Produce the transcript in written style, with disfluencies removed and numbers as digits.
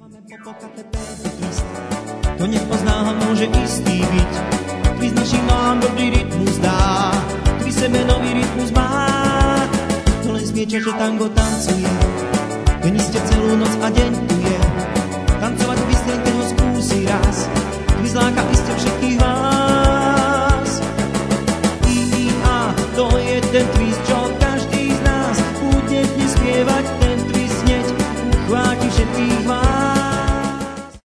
To nepozná ho, môže istý byť. Twist našim nohám dobrý rytmus dá. Twist sebe nový rytmus má. To len smieča, že tango tancuje. Ten iste celú noc a deň tu je. Tancovať twist, len keď ho skúsi raz. Twist láka iste všetkých vás. I, to je ten twist,